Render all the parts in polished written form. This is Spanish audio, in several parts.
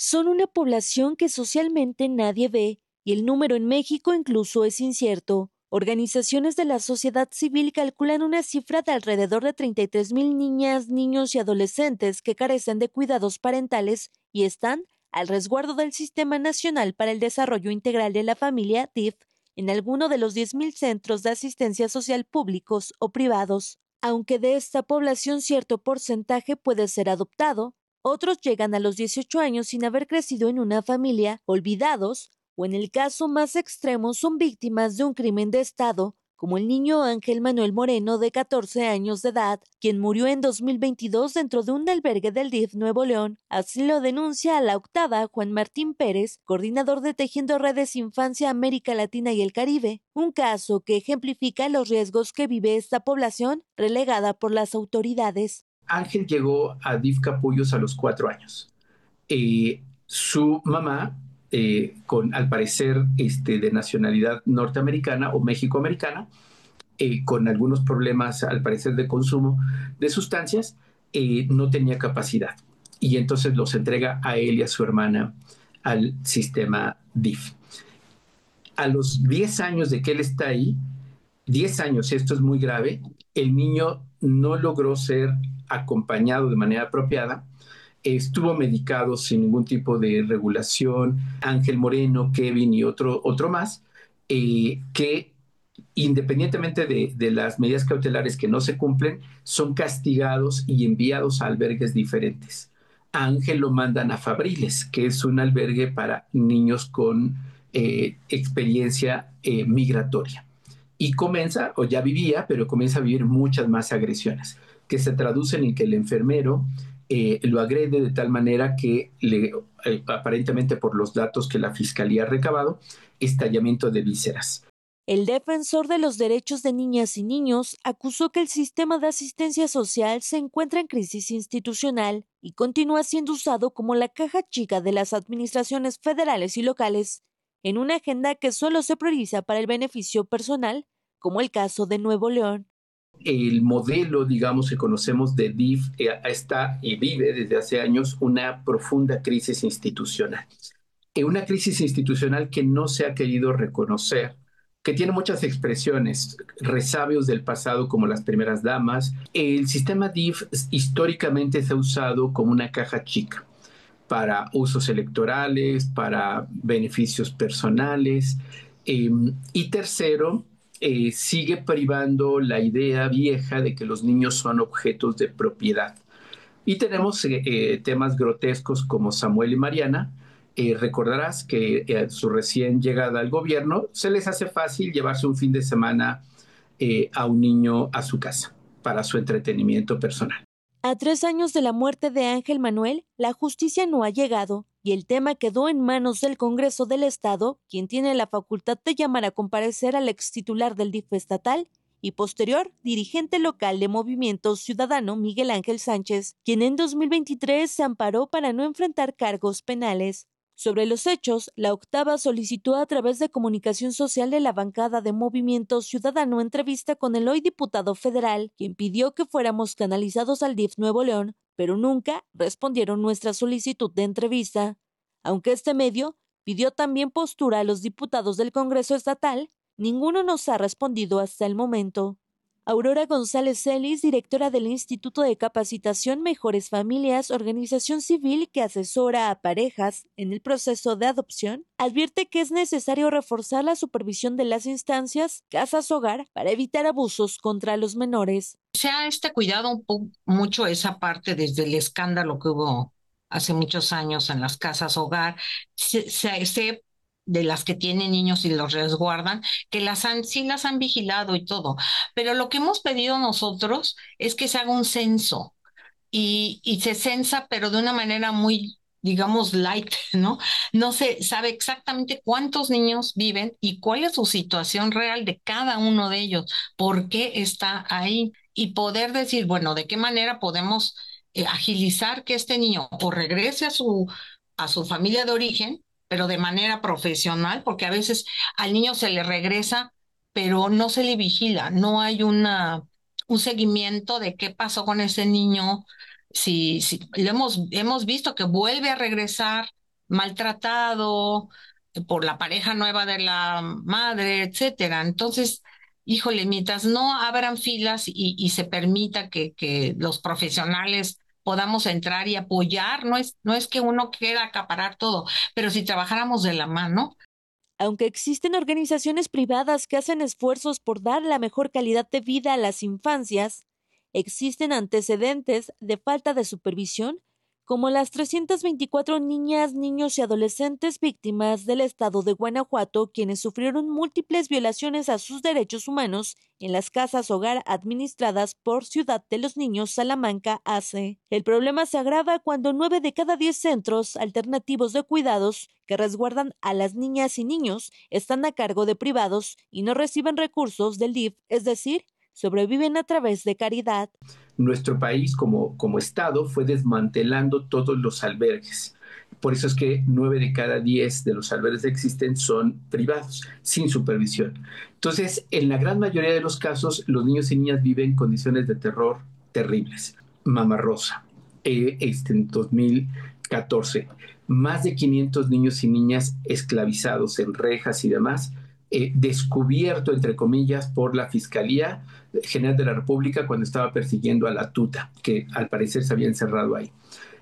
Son una población que socialmente nadie ve y el número en México incluso es incierto. Organizaciones de la sociedad civil calculan una cifra de alrededor de 33,000 niñas, niños y adolescentes que carecen de cuidados parentales y están al resguardo del Sistema Nacional para el Desarrollo Integral de la Familia, DIF, en alguno de los 10,000 centros de asistencia social públicos o privados. Aunque de esta población cierto porcentaje puede ser adoptado, otros llegan a los 18 años sin haber crecido en una familia, olvidados, o en el caso más extremo son víctimas de un crimen de Estado, como el niño Ángel Manuel Moreno de 14 años de edad, quien murió en 2022 dentro de un albergue del DIF Nuevo León. Así lo denuncia a La Octava Juan Martín Pérez, coordinador de Tejiendo Redes Infancia América Latina y el Caribe, un caso que ejemplifica los riesgos que vive esta población relegada por las autoridades. Ángel llegó a DIF Capullos a los 4 años. Su mamá, al parecer de nacionalidad norteamericana o mexicoamericana, con algunos problemas al parecer de consumo de sustancias, no tenía capacidad. Y entonces los entrega a él y a su hermana al sistema DIF. A los 10 años de que él está ahí, 10 años, esto es muy grave, el niño no logró ser acompañado de manera apropiada, estuvo medicado sin ningún tipo de regulación. Ángel Moreno, Kevin y otro más, que independientemente de las medidas cautelares que no se cumplen, son castigados y enviados a albergues diferentes. A Ángel lo mandan a Fabriles, que es un albergue para niños con experiencia migratoria. Y comienza, o ya vivía, pero comienza a vivir muchas más agresiones, que se traducen en que el enfermero lo agrede de tal manera que, aparentemente por los datos que la fiscalía ha recabado, estallamiento de vísceras. El defensor de los derechos de niñas y niños acusó que el sistema de asistencia social se encuentra en crisis institucional y continúa siendo usado como la caja chica de las administraciones federales y locales, en una agenda que solo se prioriza para el beneficio personal, como el caso de Nuevo León. El modelo, digamos, que conocemos de DIF está y vive desde hace años una profunda crisis institucional. Una crisis institucional que no se ha querido reconocer, que tiene muchas expresiones, resabios del pasado como las primeras damas. El sistema DIF históricamente se ha usado como una caja chica para usos electorales, para beneficios personales. Y tercero, sigue privando la idea vieja de que los niños son objetos de propiedad. Y tenemos temas grotescos como Samuel y Mariana. Recordarás que su recién llegada al gobierno se les hace fácil llevarse un fin de semana a un niño a su casa para su entretenimiento personal. A 3 años de la muerte de Ángel Manuel, la justicia no ha llegado y el tema quedó en manos del Congreso del Estado, quien tiene la facultad de llamar a comparecer al extitular del DIF estatal y posterior dirigente local de Movimiento Ciudadano Miguel Ángel Sánchez, quien en 2023 se amparó para no enfrentar cargos penales. Sobre los hechos, La Octava solicitó a través de comunicación social de la bancada de Movimiento Ciudadano entrevista con el hoy diputado federal, quien pidió que fuéramos canalizados al DIF Nuevo León, pero nunca respondieron nuestra solicitud de entrevista. Aunque este medio pidió también postura a los diputados del Congreso Estatal, ninguno nos ha respondido hasta el momento. Aurora González Celis, directora del Instituto de Capacitación Mejores Familias, organización civil que asesora a parejas en el proceso de adopción, advierte que es necesario reforzar la supervisión de las instancias casas hogar para evitar abusos contra los menores. Se ha cuidado mucho esa parte desde el escándalo que hubo hace muchos años en las casas hogar. Se de las que tienen niños y los resguardan, que sí las han vigilado y todo. Pero lo que hemos pedido nosotros es que se haga un censo y se censa, pero de una manera muy, digamos, light, ¿no? No se sabe exactamente cuántos niños viven y cuál es su situación real de cada uno de ellos, por qué está ahí y poder decir, bueno, de qué manera podemos agilizar que este niño o regrese a su familia de origen, pero de manera profesional, porque a veces al niño se le regresa, pero no se le vigila, no hay un seguimiento de qué pasó con ese niño. Si hemos visto que vuelve a regresar maltratado por la pareja nueva de la madre, etcétera. Entonces, híjole, mientras no abran filas y se permita que los profesionales podamos entrar y apoyar, no es que uno quiera acaparar todo, pero si trabajáramos de la mano. Aunque existen organizaciones privadas que hacen esfuerzos por dar la mejor calidad de vida a las infancias, existen antecedentes de falta de supervisión, como las 324 niñas, niños y adolescentes víctimas del estado de Guanajuato, quienes sufrieron múltiples violaciones a sus derechos humanos en las casas hogar administradas por Ciudad de los Niños Salamanca AC. El problema se agrava cuando 9 de cada 10 centros alternativos de cuidados que resguardan a las niñas y niños están a cargo de privados y no reciben recursos del DIF, es decir, sobreviven a través de caridad. Nuestro país como Estado fue desmantelando todos los albergues. Por eso es que 9 de cada 10 de los albergues que existen son privados, sin supervisión. Entonces, en la gran mayoría de los casos, los niños y niñas viven en condiciones de terror terribles. Mama Rosa, en 2014, más de 500 niños y niñas esclavizados en rejas y demás, descubierto, entre comillas, por la Fiscalía General de la República cuando estaba persiguiendo a la tuta, que al parecer se había encerrado ahí.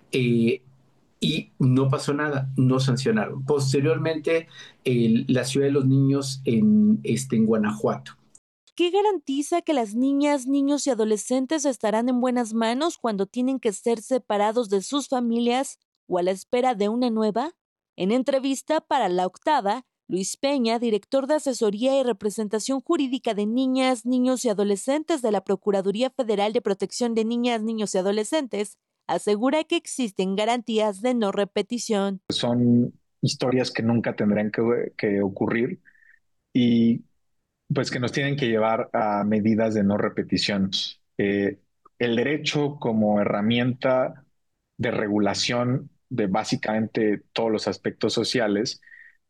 Y no pasó nada, no sancionaron. Posteriormente, la ciudad de los niños en Guanajuato. ¿Qué garantiza que las niñas, niños y adolescentes estarán en buenas manos cuando tienen que ser separados de sus familias o a la espera de una nueva? En entrevista para La Octava, Luis Peña, director de Asesoría y Representación Jurídica de Niñas, Niños y Adolescentes de la Procuraduría Federal de Protección de Niñas, Niños y Adolescentes, asegura que existen garantías de no repetición. Son historias que nunca tendrán que ocurrir y pues que nos tienen que llevar a medidas de no repetición. El derecho como herramienta de regulación de básicamente todos los aspectos sociales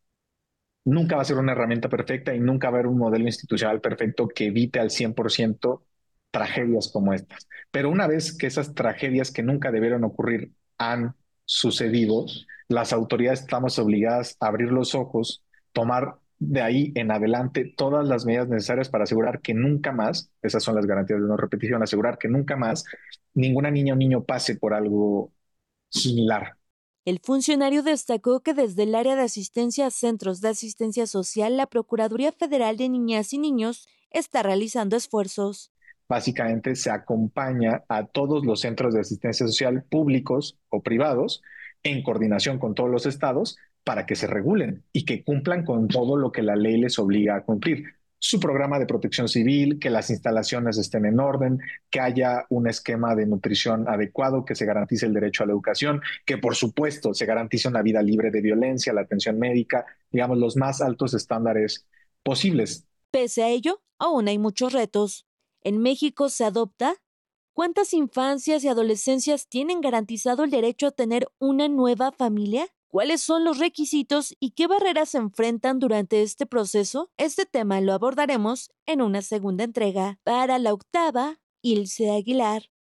nunca va a ser una herramienta perfecta y nunca va a haber un modelo institucional perfecto que evite al 100% tragedias como estas. Pero una vez que esas tragedias que nunca debieron ocurrir han sucedido, las autoridades estamos obligadas a abrir los ojos, tomar de ahí en adelante todas las medidas necesarias para asegurar que nunca más, esas son las garantías de no repetición, asegurar que nunca más ninguna niña o niño pase por algo similar. El funcionario destacó que desde el área de asistencia a centros de asistencia social, la Procuraduría Federal de Niñas y Niños está realizando esfuerzos. Básicamente se acompaña a todos los centros de asistencia social públicos o privados en coordinación con todos los estados para que se regulen y que cumplan con todo lo que la ley les obliga a cumplir. Su programa de protección civil, que las instalaciones estén en orden, que haya un esquema de nutrición adecuado, que se garantice el derecho a la educación, que por supuesto se garantice una vida libre de violencia, la atención médica, digamos, los más altos estándares posibles. Pese a ello, aún hay muchos retos. ¿En México se adopta? ¿Cuántas infancias y adolescencias tienen garantizado el derecho a tener una nueva familia? ¿Cuáles son los requisitos y qué barreras se enfrentan durante este proceso? Este tema lo abordaremos en una segunda entrega. Para La Octava, Ilse Aguilar.